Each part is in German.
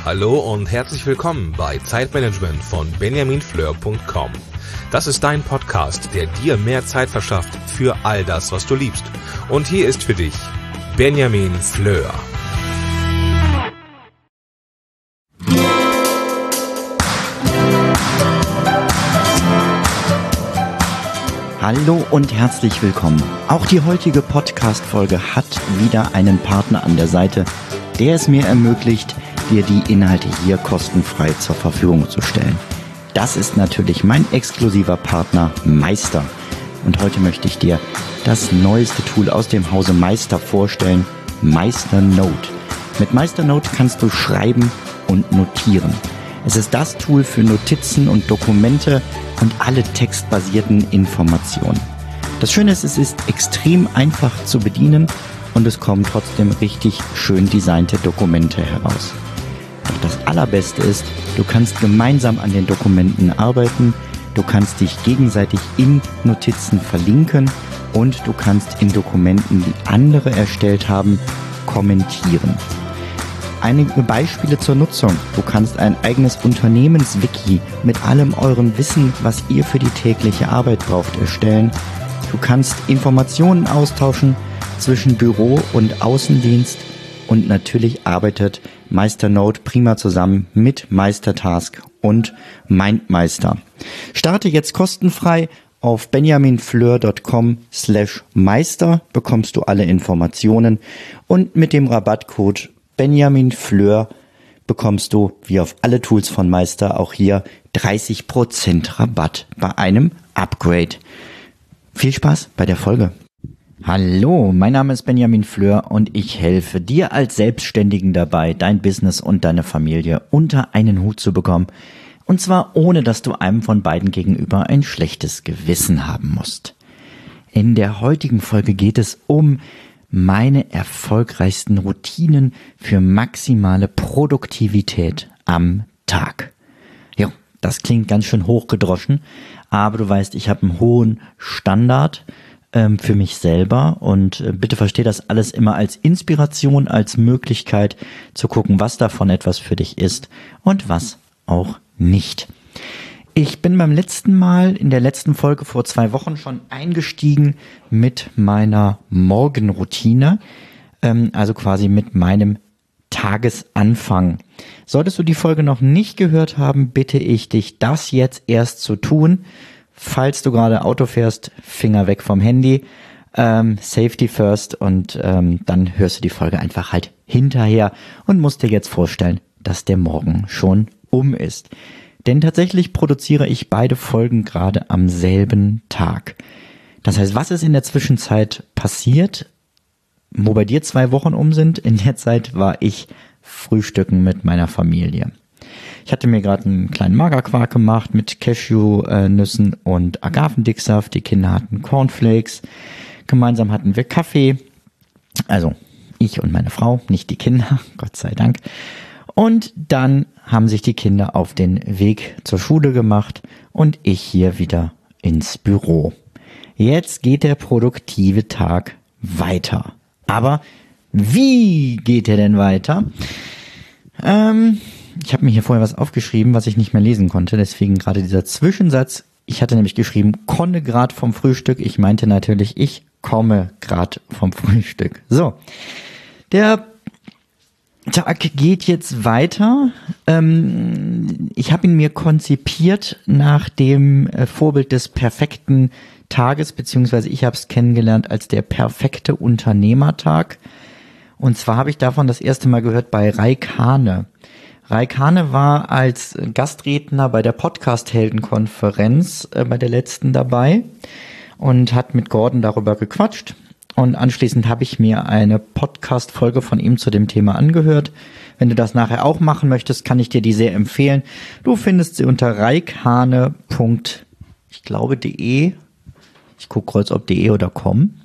Hallo und herzlich willkommen bei Zeitmanagement von benjaminfleur.com. Das ist dein Podcast, der dir mehr Zeit verschafft für all das, was du liebst. Und hier ist für dich Benjamin Fleur. Hallo und herzlich willkommen. Auch die heutige Podcast-Folge hat wieder einen Partner an der Seite, der es mir ermöglicht, dir die Inhalte hier kostenfrei zur Verfügung zu stellen. Das ist natürlich mein exklusiver Partner Meister. Und heute möchte ich dir das neueste Tool aus dem Hause Meister vorstellen, MeisterNote. Mit MeisterNote kannst du schreiben und notieren. Es ist das Tool für Notizen und Dokumente und alle textbasierten Informationen. Das Schöne ist, es ist extrem einfach zu bedienen und es kommen trotzdem richtig schön designte Dokumente heraus. Doch das Allerbeste ist, du kannst gemeinsam an den Dokumenten arbeiten, du kannst dich gegenseitig in Notizen verlinken und du kannst in Dokumenten, die andere erstellt haben, kommentieren. Einige Beispiele zur Nutzung. Du kannst ein eigenes Unternehmenswiki mit allem eurem Wissen, was ihr für die tägliche Arbeit braucht, erstellen. Du kannst Informationen austauschen zwischen Büro und Außendienst und natürlich arbeitet MeisterNote prima zusammen mit Meistertask und MindMeister. Starte jetzt kostenfrei. Auf benjaminfleur.com/Meister bekommst du alle Informationen und mit dem Rabattcode BenjaminFleur bekommst du, wie auf alle Tools von Meister, auch hier 30% Rabatt bei einem Upgrade. Viel Spaß bei der Folge. Hallo, mein Name ist Benjamin Fleur und ich helfe dir als Selbstständigen dabei, dein Business und deine Familie unter einen Hut zu bekommen. Und zwar ohne, dass du einem von beiden gegenüber ein schlechtes Gewissen haben musst. In der heutigen Folge geht es um meine erfolgreichsten Routinen für maximale Produktivität am Tag. Jo, das klingt ganz schön hochgedroschen, aber du weißt, ich habe einen hohen Standard für mich selber und bitte versteh das alles immer als Inspiration, als Möglichkeit zu gucken, was davon etwas für dich ist und was auch nicht. Ich bin beim letzten Mal, in der letzten Folge vor 2 Wochen schon eingestiegen mit meiner Morgenroutine, also quasi mit meinem Tagesanfang. Solltest du die Folge noch nicht gehört haben, bitte ich dich, das jetzt erst zu tun. Falls du gerade Auto fährst, Finger weg vom Handy, Safety first und dann hörst du die Folge einfach halt hinterher und musst dir jetzt vorstellen, dass der Morgen schon ist. Denn tatsächlich produziere ich beide Folgen gerade am selben Tag. Das heißt, was ist in der Zwischenzeit passiert, wo bei dir 2 Wochen sind? In der Zeit war ich frühstücken mit meiner Familie. Ich hatte mir gerade einen kleinen Magerquark gemacht mit Cashewnüssen und Agavendicksaft. Die Kinder hatten Cornflakes. Gemeinsam hatten wir Kaffee. Also ich und meine Frau, nicht die Kinder, Gott sei Dank. Und dann haben sich die Kinder auf den Weg zur Schule gemacht und ich hier wieder ins Büro. Jetzt geht der produktive Tag weiter. Aber wie geht er denn weiter? Ich habe mir hier vorher was aufgeschrieben, was ich nicht mehr lesen konnte. Deswegen gerade dieser Zwischensatz. Ich hatte nämlich geschrieben, komme grad vom Frühstück. Ich meinte natürlich, ich komme grad vom Frühstück. So, der Tag geht jetzt weiter. Ich habe ihn mir konzipiert nach dem Vorbild des perfekten Tages, beziehungsweise ich habe es kennengelernt als der perfekte Unternehmertag. Und zwar habe ich davon das erste Mal gehört bei Raik Hane. Raik Hane war als Gastredner bei der Podcast-Helden-Konferenz bei der letzten dabei und hat mit Gordon darüber gequatscht. Und anschließend habe ich mir eine Podcast-Folge von ihm zu dem Thema angehört. Wenn du das nachher auch machen möchtest, kann ich dir die sehr empfehlen. Du findest sie unter reikhane.de. Ich gucke kurz, ob de oder com.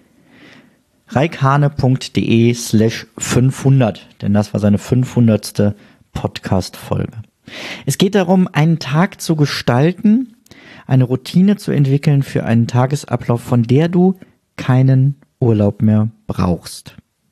reikhane.de/500, denn das war seine 500. Podcast-Folge. Es geht darum, einen Tag zu gestalten, eine Routine zu entwickeln für einen Tagesablauf, von der du keinen Urlaub mehr brauchst.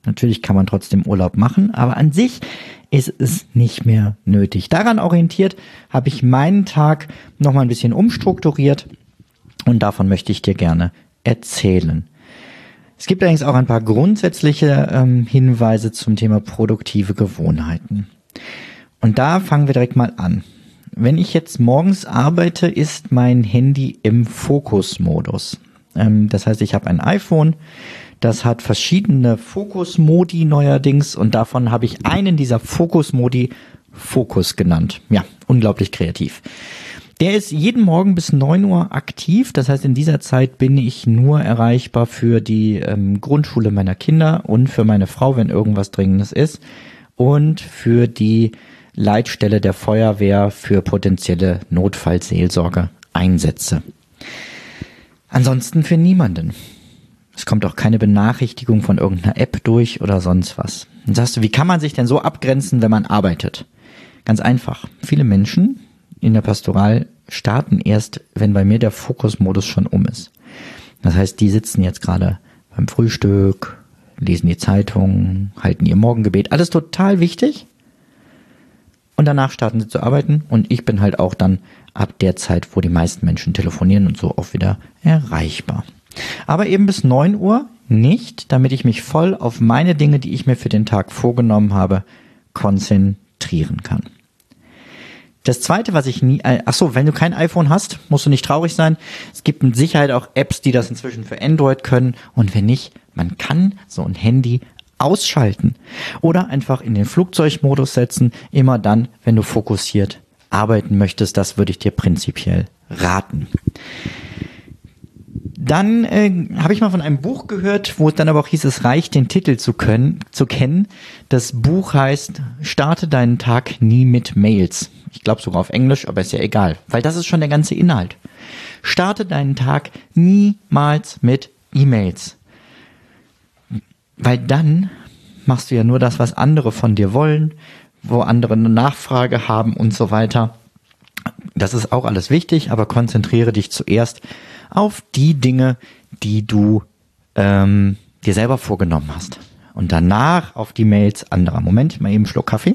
Natürlich kann man trotzdem Urlaub machen, aber an sich ist es nicht mehr nötig. Daran orientiert habe ich meinen Tag nochmal ein bisschen umstrukturiert und davon möchte ich dir gerne erzählen. Es gibt allerdings auch ein paar grundsätzliche Hinweise zum Thema produktive Gewohnheiten. Und da fangen wir direkt mal an. Wenn ich jetzt morgens arbeite, ist mein Handy im Fokusmodus. Das heißt, ich habe ein iPhone, das hat verschiedene Fokusmodi neuerdings und davon habe ich einen dieser Fokusmodi Fokus genannt. Ja, unglaublich kreativ. Der ist jeden Morgen bis 9 Uhr aktiv. Das heißt, in dieser Zeit bin ich nur erreichbar für die Grundschule meiner Kinder und für meine Frau, wenn irgendwas Dringendes ist. Und für die Leitstelle der Feuerwehr für potenzielle Notfallseelsorge-Einsätze. Ansonsten für niemanden. Es kommt auch keine Benachrichtigung von irgendeiner App durch oder sonst was. Dann sagst du, wie kann man sich denn so abgrenzen, wenn man arbeitet? Ganz einfach. Viele Menschen in der Pastoral starten erst, wenn bei mir der Fokusmodus schon um ist. Das heißt, die sitzen jetzt gerade beim Frühstück, lesen die Zeitung, halten ihr Morgengebet. Alles total wichtig. Und danach starten sie zu arbeiten und ich bin halt auch dann ab der Zeit, wo die meisten Menschen telefonieren und so auch wieder erreichbar. Aber eben bis 9 Uhr nicht, damit ich mich voll auf meine Dinge, die ich mir für den Tag vorgenommen habe, konzentrieren kann. Das Zweite, was ich wenn du kein iPhone hast, musst du nicht traurig sein. Es gibt mit Sicherheit auch Apps, die das inzwischen für Android können. Und wenn nicht, man kann so ein Handy ausschalten oder einfach in den Flugzeugmodus setzen, immer dann, wenn du fokussiert arbeiten möchtest. Das würde ich dir prinzipiell raten. Dann habe ich mal von einem Buch gehört, wo es dann aber auch hieß, es reicht, den Titel zu kennen. Das Buch heißt Starte deinen Tag nie mit Mails. Ich glaube sogar auf Englisch, aber ist ja egal, weil das ist schon der ganze Inhalt. Starte deinen Tag niemals mit E-Mails. Weil dann machst du ja nur das, was andere von dir wollen, wo andere eine Nachfrage haben und so weiter. Das ist auch alles wichtig, aber konzentriere dich zuerst auf die Dinge, die du dir selber vorgenommen hast. Und danach auf die Mails anderer. Moment, mal eben einen Schluck Kaffee.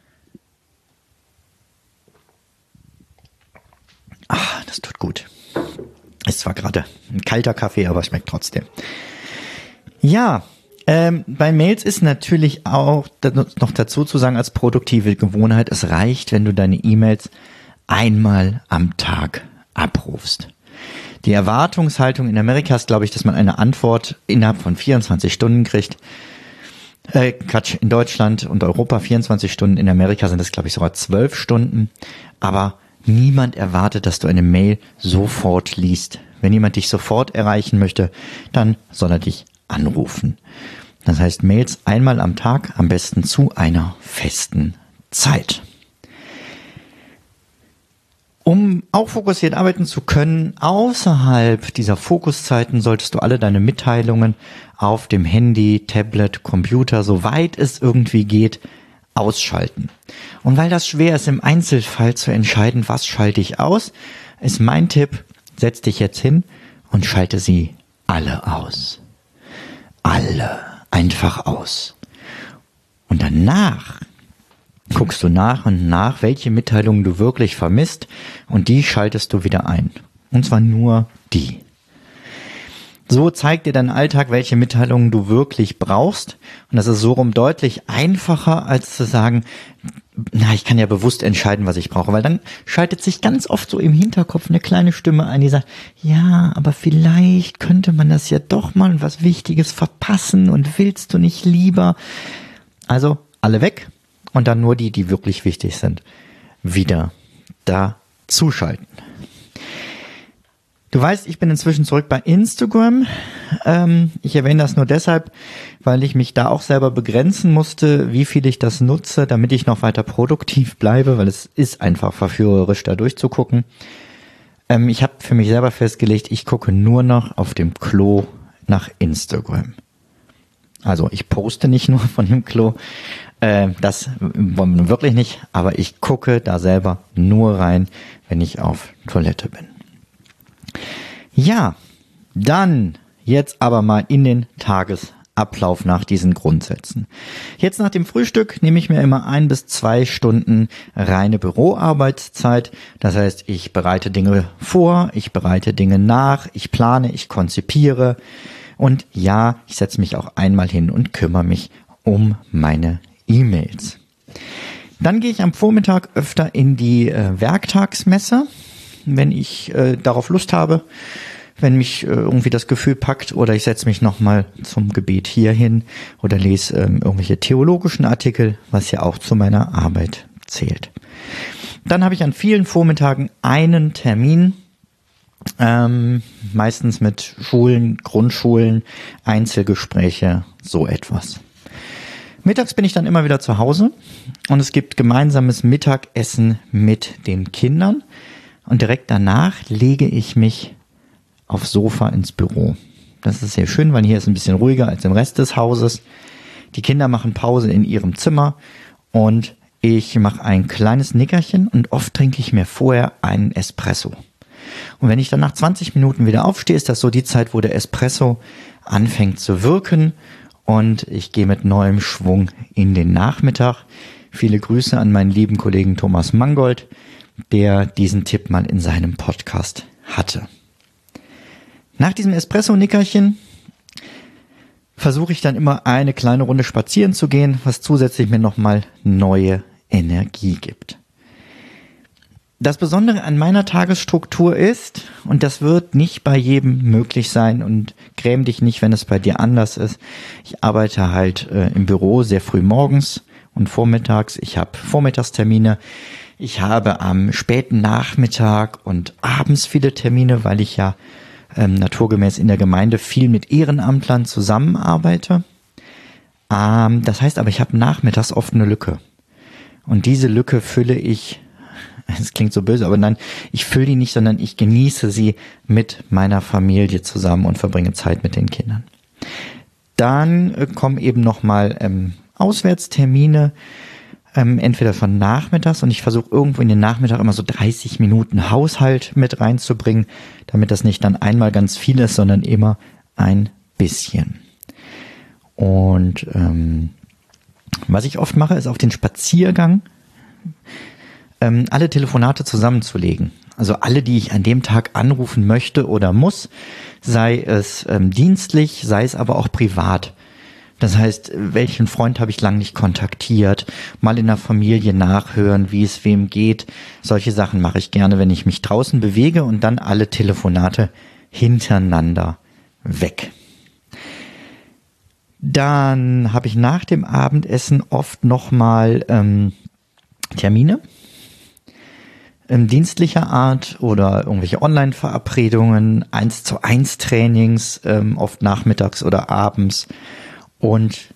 Das tut gut. Ist zwar gerade ein kalter Kaffee, aber schmeckt trotzdem. Ja, bei Mails ist natürlich auch noch dazu zu sagen als produktive Gewohnheit, es reicht, wenn du deine E-Mails einmal am Tag abrufst. Die Erwartungshaltung in Amerika ist, glaube ich, dass man eine Antwort innerhalb von 24 Stunden kriegt. In Deutschland und Europa 24 Stunden, in Amerika sind es, glaube ich, sogar 12 Stunden. Aber niemand erwartet, dass du eine Mail sofort liest. Wenn jemand dich sofort erreichen möchte, dann soll er dich anrufen. Das heißt, Mails einmal am Tag, am besten zu einer festen Zeit. Um auch fokussiert arbeiten zu können, außerhalb dieser Fokuszeiten solltest du alle deine Mitteilungen auf dem Handy, Tablet, Computer, soweit es irgendwie geht, ausschalten. Und weil das schwer ist, im Einzelfall zu entscheiden, was schalte ich aus, ist mein Tipp, setz dich jetzt hin und schalte sie alle aus. Alle einfach aus. Und danach guckst du nach und nach, welche Mitteilungen du wirklich vermisst und die schaltest du wieder ein. Und zwar nur die. So zeigt dir dein Alltag, welche Mitteilungen du wirklich brauchst. Und das ist so rum deutlich einfacher, als zu sagen, ich kann ja bewusst entscheiden, was ich brauche. Weil dann schaltet sich ganz oft so im Hinterkopf eine kleine Stimme ein, die sagt, ja, aber vielleicht könnte man das ja doch mal was Wichtiges verpassen und willst du nicht lieber. Also alle weg und dann nur die, die wirklich wichtig sind, wieder da zuschalten. Du weißt, ich bin inzwischen zurück bei Instagram. Ich erwähne das nur deshalb, weil ich mich da auch selber begrenzen musste, wie viel ich das nutze, damit ich noch weiter produktiv bleibe, weil es ist einfach verführerisch, da durchzugucken. Ich habe für mich selber festgelegt, ich gucke nur noch auf dem Klo nach Instagram. Also ich poste nicht nur von dem Klo, das wollen wir wirklich nicht, aber ich gucke da selber nur rein, wenn ich auf Toilette bin. Ja, dann jetzt aber mal in den Tagesablauf. Ablauf nach diesen Grundsätzen. Jetzt nach dem Frühstück nehme ich mir immer 1 bis 2 Stunden reine Büroarbeitszeit. Das heißt, ich bereite Dinge vor, ich bereite Dinge nach, ich plane, ich konzipiere und ja, ich setze mich auch einmal hin und kümmere mich um meine E-Mails. Dann gehe ich am Vormittag öfter in die Werktagsmesse, wenn ich darauf Lust habe. Wenn mich irgendwie das Gefühl packt oder ich setze mich nochmal zum Gebet hier hin oder lese irgendwelche theologischen Artikel, was ja auch zu meiner Arbeit zählt. Dann habe ich an vielen Vormittagen einen Termin, meistens mit Schulen, Grundschulen, Einzelgespräche, so etwas. Mittags bin ich dann immer wieder zu Hause und es gibt gemeinsames Mittagessen mit den Kindern und direkt danach lege ich mich aufs Sofa ins Büro. Das ist sehr schön, weil hier ist ein bisschen ruhiger als im Rest des Hauses. Die Kinder machen Pause in ihrem Zimmer und ich mache ein kleines Nickerchen und oft trinke ich mir vorher einen Espresso. Und wenn ich dann nach 20 Minuten wieder aufstehe, ist das so die Zeit, wo der Espresso anfängt zu wirken und ich gehe mit neuem Schwung in den Nachmittag. Viele Grüße an meinen lieben Kollegen Thomas Mangold, der diesen Tipp mal in seinem Podcast hatte. Nach diesem Espresso-Nickerchen versuche ich dann immer eine kleine Runde spazieren zu gehen, was zusätzlich mir nochmal neue Energie gibt. Das Besondere an meiner Tagesstruktur ist, und das wird nicht bei jedem möglich sein und gräm dich nicht, wenn es bei dir anders ist, ich arbeite halt im Büro sehr früh morgens und vormittags, ich habe Vormittagstermine, ich habe am späten Nachmittag und abends viele Termine, weil ich ja naturgemäß in der Gemeinde viel mit Ehrenamtlern zusammenarbeite. Das heißt aber, ich habe nachmittags oft eine Lücke. Und diese Lücke fülle ich, es klingt so böse, aber nein, ich fülle die nicht, sondern ich genieße sie mit meiner Familie zusammen und verbringe Zeit mit den Kindern. Dann kommen eben nochmal Auswärtstermine, entweder von nachmittags und ich versuche irgendwo in den Nachmittag immer so 30 Minuten Haushalt mit reinzubringen, damit das nicht dann einmal ganz viel ist, sondern immer ein bisschen. Und was ich oft mache, ist auf den Spaziergang alle Telefonate zusammenzulegen. Also alle, die ich an dem Tag anrufen möchte oder muss, sei es dienstlich, sei es aber auch privat. Das heißt, welchen Freund habe ich lang nicht kontaktiert, mal in der Familie nachhören, wie es wem geht. Solche Sachen mache ich gerne, wenn ich mich draußen bewege und dann alle Telefonate hintereinander weg. Dann habe ich nach dem Abendessen oft nochmal Termine dienstlicher Art oder irgendwelche Online-Verabredungen, 1:1 Trainings, oft nachmittags oder abends. Und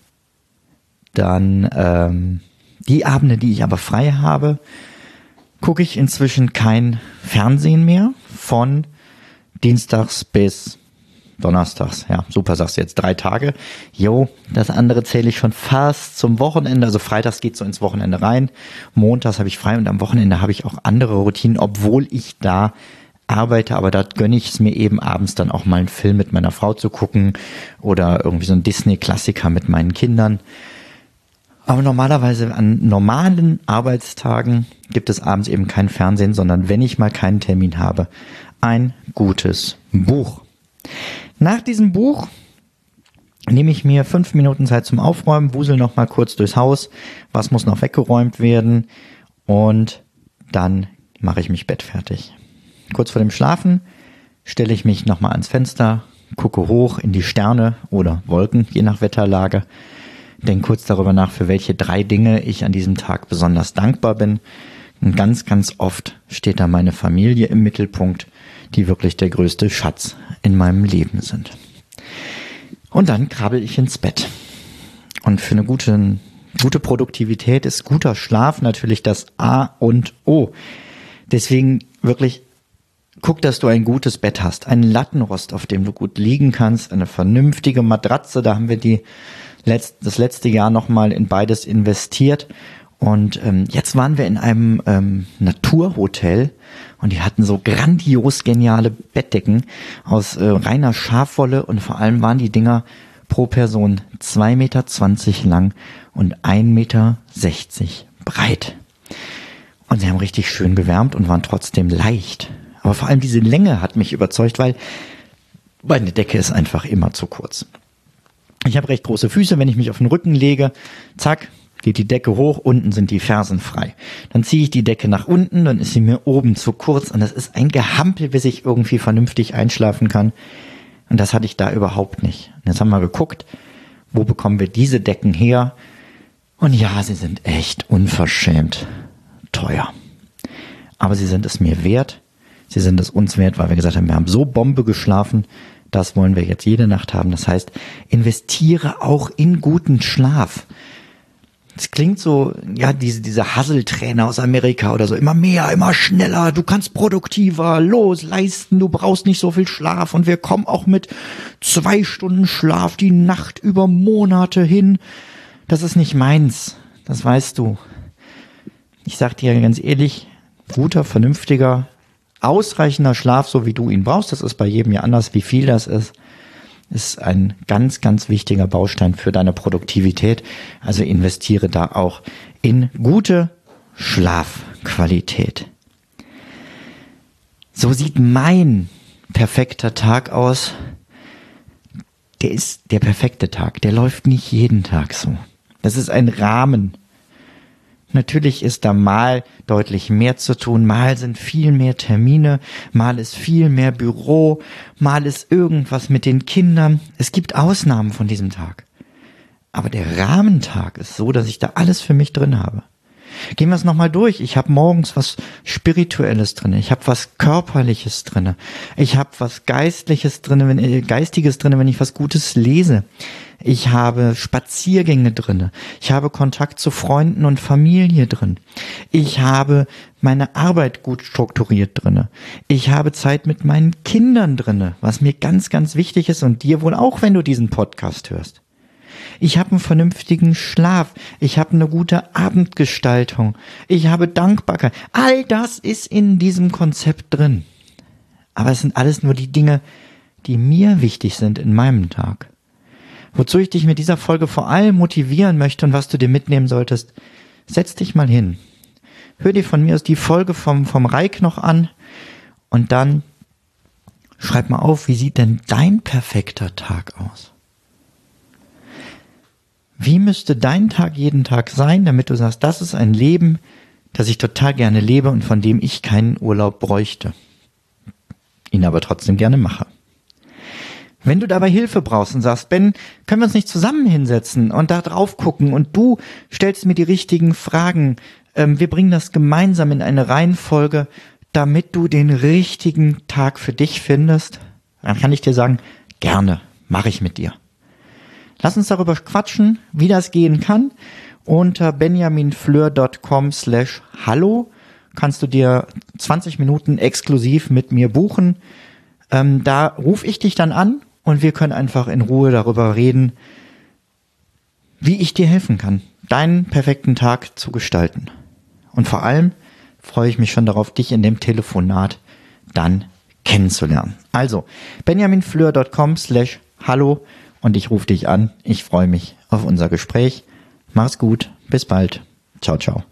dann die Abende, die ich aber frei habe, gucke ich inzwischen kein Fernsehen mehr von Dienstags bis Donnerstags. Ja, super, sagst du jetzt 3 Tage. Jo, das andere zähle ich schon fast zum Wochenende. Also freitags geht so ins Wochenende rein. Montags habe ich frei und am Wochenende habe ich auch andere Routinen, obwohl ich da arbeite, aber da gönne ich es mir eben abends dann auch mal einen Film mit meiner Frau zu gucken oder irgendwie so ein Disney-Klassiker mit meinen Kindern. Aber normalerweise an normalen Arbeitstagen gibt es abends eben kein Fernsehen, sondern wenn ich mal keinen Termin habe, ein gutes Buch. Nach diesem Buch nehme ich mir 5 Minuten Zeit zum Aufräumen, wusel noch mal kurz durchs Haus, was muss noch weggeräumt werden und dann mache ich mich bettfertig. Kurz vor dem Schlafen stelle ich mich nochmal ans Fenster, gucke hoch in die Sterne oder Wolken, je nach Wetterlage, denke kurz darüber nach, für welche 3 Dinge ich an diesem Tag besonders dankbar bin. Und ganz, ganz oft steht da meine Familie im Mittelpunkt, die wirklich der größte Schatz in meinem Leben sind. Und dann krabbel ich ins Bett. Und für eine gute Produktivität ist guter Schlaf natürlich das A und O. Deswegen wirklich guck, dass du ein gutes Bett hast, einen Lattenrost, auf dem du gut liegen kannst, eine vernünftige Matratze. Da haben wir das letzte Jahr nochmal in beides investiert. Und jetzt waren wir in einem Naturhotel und die hatten so grandios geniale Bettdecken aus reiner Schafwolle und vor allem waren die Dinger pro Person 2,20 Meter lang und 1,60 Meter breit. Und sie haben richtig schön gewärmt und waren trotzdem leicht. Aber vor allem diese Länge hat mich überzeugt, weil meine Decke ist einfach immer zu kurz. Ich habe recht große Füße, wenn ich mich auf den Rücken lege, zack, geht die Decke hoch, unten sind die Fersen frei. Dann ziehe ich die Decke nach unten, dann ist sie mir oben zu kurz und das ist ein Gehampel, bis ich irgendwie vernünftig einschlafen kann. Und das hatte ich da überhaupt nicht. Und jetzt haben wir geguckt, wo bekommen wir diese Decken her? Und ja, sie sind echt unverschämt teuer. Aber sie sind es mir wert. Sie sind es uns wert, weil wir gesagt haben, wir haben so Bombe geschlafen, das wollen wir jetzt jede Nacht haben. Das heißt, investiere auch in guten Schlaf. Es klingt so, ja, diese Hustle-Trainer aus Amerika oder so, immer mehr, immer schneller, du kannst produktiver, los, leisten, du brauchst nicht so viel Schlaf und wir kommen auch mit 2 Stunden Schlaf die Nacht über Monate hin. Das ist nicht meins, das weißt du. Ich sag dir ganz ehrlich, guter, vernünftiger, ausreichender Schlaf, so wie du ihn brauchst, das ist bei jedem ja anders, wie viel das ist ein ganz, ganz wichtiger Baustein für deine Produktivität. Also investiere da auch in gute Schlafqualität. So sieht mein perfekter Tag aus. Der ist der perfekte Tag. Der läuft nicht jeden Tag so. Das ist ein Rahmen. Natürlich ist da mal deutlich mehr zu tun, mal sind viel mehr Termine, mal ist viel mehr Büro, mal ist irgendwas mit den Kindern. Es gibt Ausnahmen von diesem Tag. Aber der Rahmentag ist so, dass ich da alles für mich drin habe. Gehen wir es nochmal durch. Ich habe morgens was Spirituelles drin, ich habe was Körperliches drin, ich habe was Geistiges drin, wenn ich was Gutes lese. Ich habe Spaziergänge drin. Ich habe Kontakt zu Freunden und Familie drin. Ich habe meine Arbeit gut strukturiert drin. Ich habe Zeit mit meinen Kindern drin, was mir ganz, ganz wichtig ist und dir wohl auch, wenn du diesen Podcast hörst. Ich habe einen vernünftigen Schlaf. Ich habe eine gute Abendgestaltung. Ich habe Dankbarkeit. All das ist in diesem Konzept drin. Aber es sind alles nur die Dinge, die mir wichtig sind in meinem Tag. Wozu ich dich mit dieser Folge vor allem motivieren möchte und was du dir mitnehmen solltest, setz dich mal hin. Hör dir von mir aus die Folge vom Reik noch an und dann schreib mal auf, wie sieht denn dein perfekter Tag aus? Wie müsste dein Tag jeden Tag sein, damit du sagst, das ist ein Leben, das ich total gerne lebe und von dem ich keinen Urlaub bräuchte, ihn aber trotzdem gerne mache. Wenn du dabei Hilfe brauchst und sagst, Ben, können wir uns nicht zusammen hinsetzen und da drauf gucken und du stellst mir die richtigen Fragen, wir bringen das gemeinsam in eine Reihenfolge, damit du den richtigen Tag für dich findest, dann kann ich dir sagen, gerne, mache ich mit dir. Lass uns darüber quatschen, wie das gehen kann. Unter benjaminfleur.com/hallo kannst du dir 20 Minuten exklusiv mit mir buchen. Da rufe ich dich dann an und wir können einfach in Ruhe darüber reden, wie ich dir helfen kann, deinen perfekten Tag zu gestalten. Und vor allem freue ich mich schon darauf, dich in dem Telefonat dann kennenzulernen. Also, benjaminfleur.com/hallo und ich rufe dich an. Ich freue mich auf unser Gespräch. Mach's gut. Bis bald. Ciao, ciao.